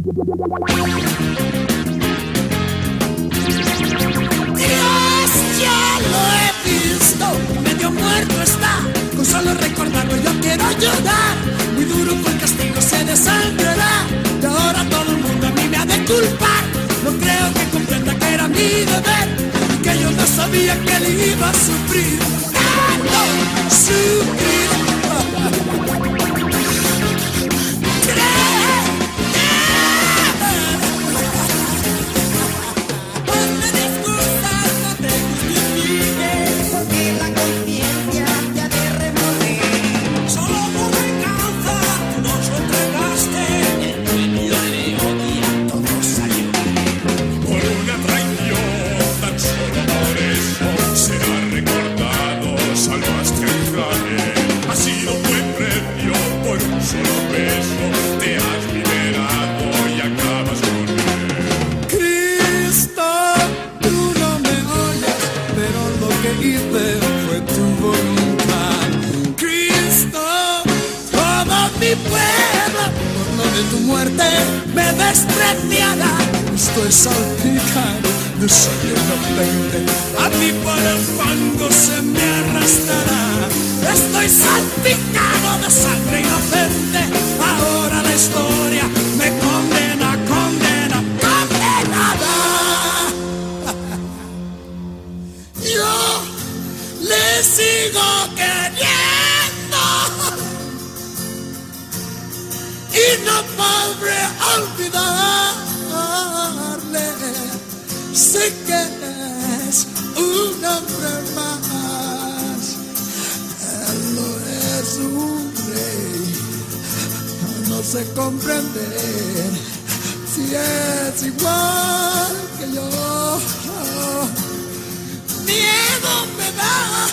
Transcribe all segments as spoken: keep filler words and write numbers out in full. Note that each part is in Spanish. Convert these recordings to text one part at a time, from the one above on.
Dios, ya lo he visto, medio muerto está. Con solo recordarlo yo quiero llorar. Muy duro con castigo se desangrará. Y ahora todo el mundo a mí me ha de culpar. No creo que comprenda que era mi deber y que yo no sabía que le iba a sufrir. ¡Ah, no! ¡Sufrir! Tu muerte me despreciará. Estoy salpicado de sangre inocente. A mí por el fango se me arrastrará. Estoy salpicado de sangre inocente. Ahora la historia me condena, condena, condenada. Yo le sigo queriendo y no podré olvidarle. Sé que es un hombre más. Él no es un rey. No sé comprender si es igual que yo. Miedo me da.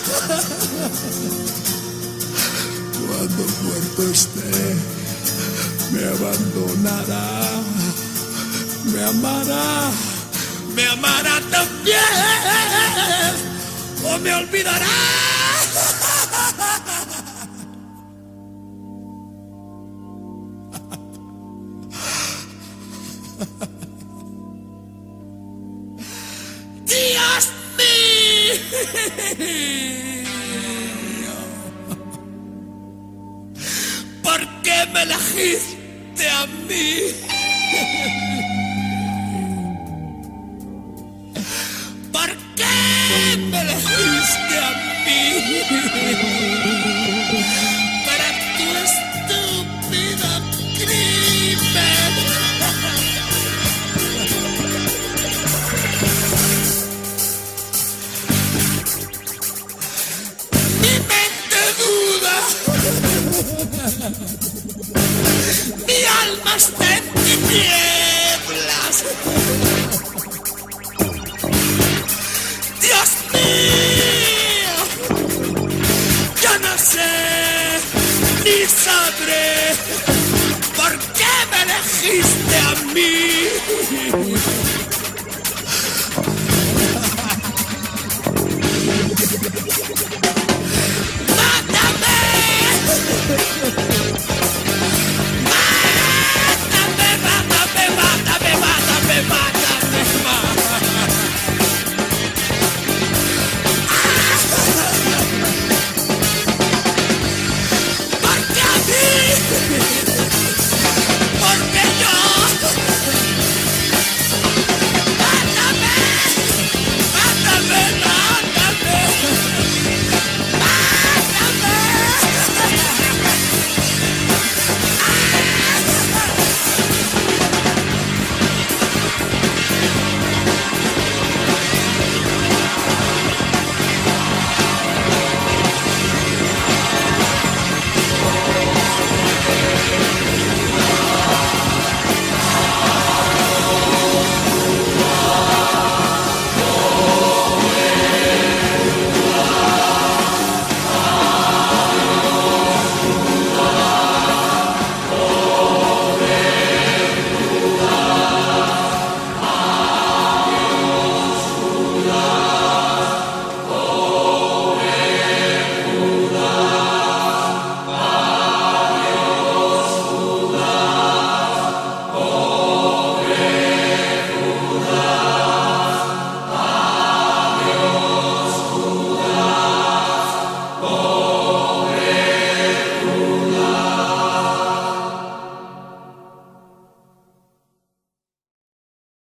Cuando muerto esté, me abandonará, me amará, me amará también, o me olvidará. Dios mío, ¿por qué me elegiste a mí? ¿Por qué me elegiste a mí? Para tu estúpido crimen. Mi mente duda. Mi alma está en tinieblas. Dios mío, yo no sé ni sabré por qué me elegiste a mí.